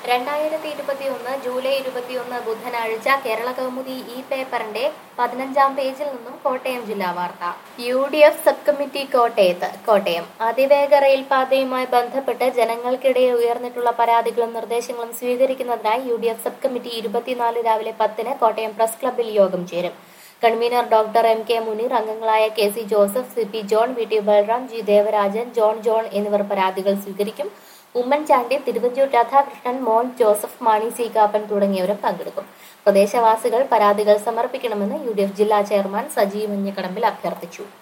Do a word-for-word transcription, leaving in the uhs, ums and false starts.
രണ്ടായിരത്തി ഇരുപത്തിയൊന്ന് ജൂലൈ ഇരുപത്തിയൊന്ന് ബുധനാഴ്ച കേരള കൗമുദി ഈ പേപ്പറിന്റെ പതിനഞ്ചാം പേജിൽ നിന്നും കോട്ടയം ജില്ലാ വാർത്ത. U D F sub committee കോട്ടയത്ത്. കോട്ടയം അതിവേഗ റെയിൽപാതയുമായി ബന്ധപ്പെട്ട് ജനങ്ങൾക്കിടയിൽ ഉയർന്നിട്ടുള്ള പരാതികളും നിർദ്ദേശങ്ങളും സ്വീകരിക്കുന്നതിനായി U D F sub committee ഇരുപത്തിനാല് രാവിലെ പത്തിന് കോട്ടയം പ്രസ് ക്ലബ്ബിൽ യോഗം ചേരും. Convener doctor M K Muneer, അംഗങ്ങളായ K C Joseph, C P John, V T Balram, G Devarajan, John John എന്നിവർ പരാതികൾ സ്വീകരിക്കും. ഉമ്മൻചാണ്ടി, തിരുവഞ്ചൂർ രാധാകൃഷ്ണൻ, മോൻ ജോസഫ്, മാണി സി കാപ്പൻ തുടങ്ങിയവരും പങ്കെടുക്കും. പ്രദേശവാസികൾ പരാതികൾ സമർപ്പിക്കണമെന്ന് യു ഡി എഫ് ജില്ലാ ചെയർമാൻ സജി മഞ്ഞക്കടമ്പിൽ അഭ്യർത്ഥിച്ചു.